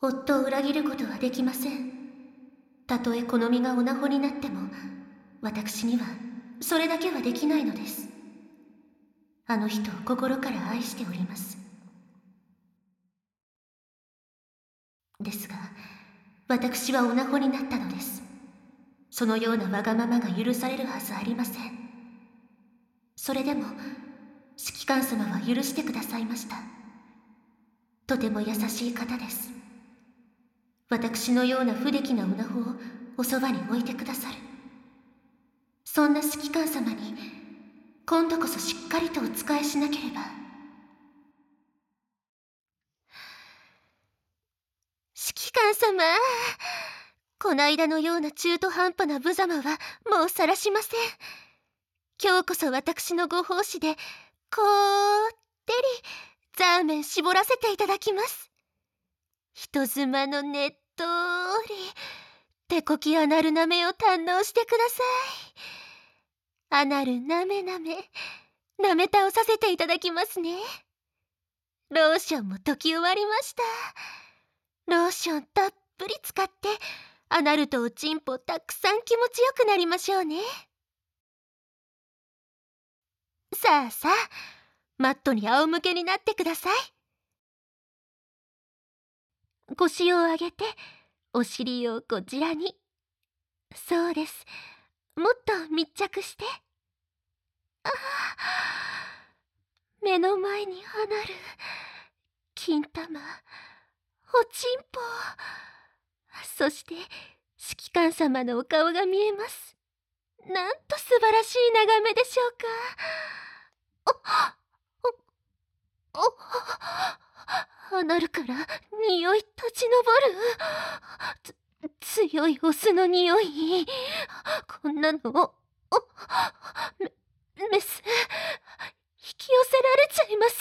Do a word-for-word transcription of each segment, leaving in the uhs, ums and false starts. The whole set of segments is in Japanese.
夫を裏切ることはできません。たとえ好みがおなほになっても、私にはそれだけはできないのです。あの人を心から愛しております。ですが、私はおなほになったのです。そのようなわがままが許されるはずありません。それでも、指揮官様は許してくださいました。とても優しい方です。私のような不出来な女子をおそばに置いてくださる。そんな指揮官様に、今度こそしっかりとお仕えしなければ。指揮官様、こないだのような中途半端な無様はもう晒しません。今日こそ私のご奉仕で、こーってり、ザーメン絞らせていただきます。人妻のねっとり、手こきアナルなめを堪能してください。アナルなめなめ、なめ倒させていただきますね。ローションも溶き終わりました。ローションたっぷり使って、アナルとおちんぽたくさん気持ちよくなりましょうね。さあさあ、マットに仰向けになってください。腰を上げて、お尻をこちらに。そうです。もっと密着して。ああ、目の前にアナル、金玉、おちんぽ。そして、指揮官様のお顔が見えます。なんと素晴らしい眺めでしょうか。お、お、お、アナルから匂い立ち上る。つ、強いオスの匂い。こんなの、お、メ、メス、引き寄せられちゃいます。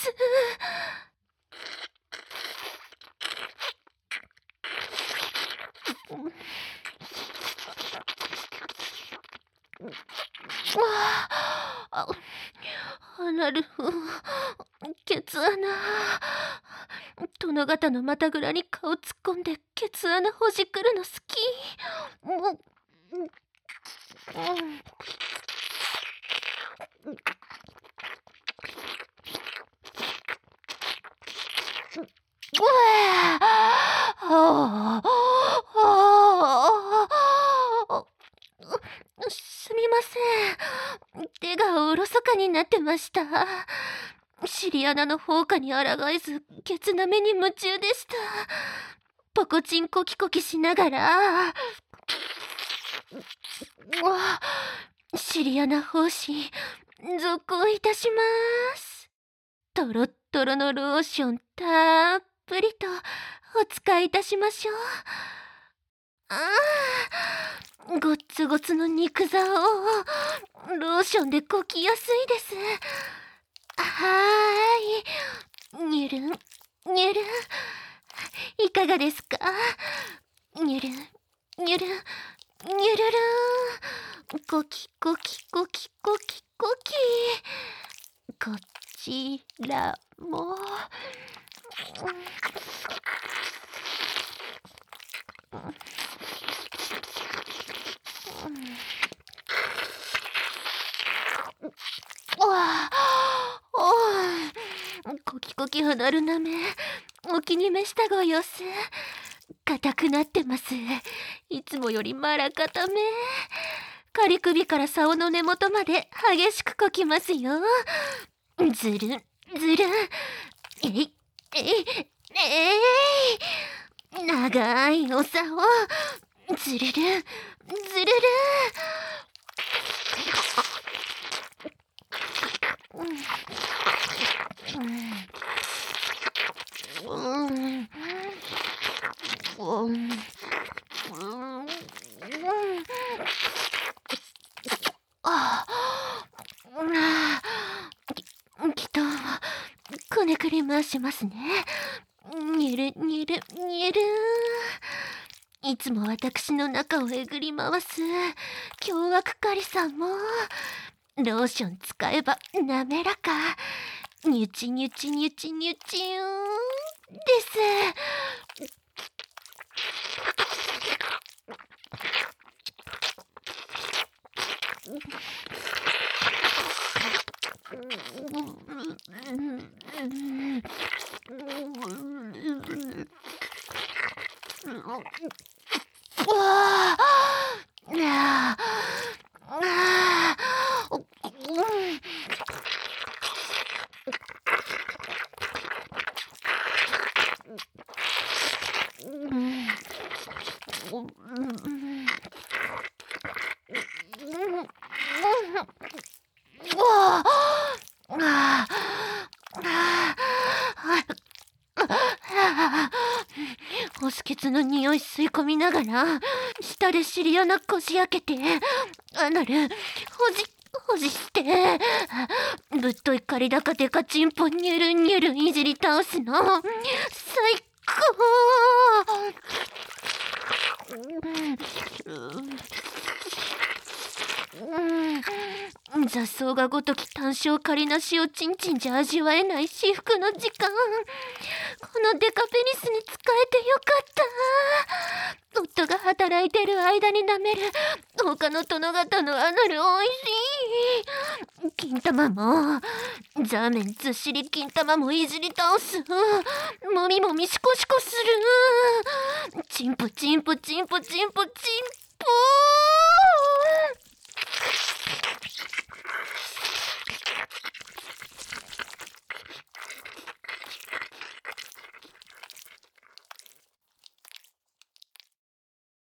ああ、アナル、ケツ穴。殿方の股ぐらに顔突っ込んでケツ穴ほじくるの好き。すみません。手がおろそかになってました。シリアナの放火に抗えず、ケツなめに夢中でした。ポコチンコキコキしながら、シリアナ奉仕、続行いたします。トロットロのローションたっぷりとお使いいたしましょう。ああ、ごっつごつの肉座をローションでこきやすいです。はーい。にゅるん、にゅるん。いかがですか？にゅるん、にゅるん、にゅるるん。コキコキコキコキコキ。こちらも。コキコキ離るなめ、お気に召したご様子。硬くなってます。いつもよりまら固め。仮首から竿の根元まで激しくこきますよ。ずるん、ずるん。えい、えい、えい。長いお竿。ずるるん、ずるるん。きっとくねくり回しますね。にゅるにゅるにゅる。いつも私の中をえぐり回す凶悪狩りさんもローション使えば滑らか。ニュチニュチニュチニュチューンです。 うわあ、ねあ、ああ、ううん。うん。うわあ、ああ、星血の匂い吸い込みながら舌で尻穴こじ開けてアナルほじほじしてぶっとい仮高でかチンポニュルンニュルンいじり倒すの最高。うん、雑草がごとき単焦仮なしをちんちんじゃ味わえない至福の時間。このデカペニスに使えてよかった。夫が働いてる間に舐める他の殿方のアナルおいしい。金玉もザーメンずっしり金玉もいじり倒す。もみもみシコシコする。チンポチンポチンポチンポチンポー。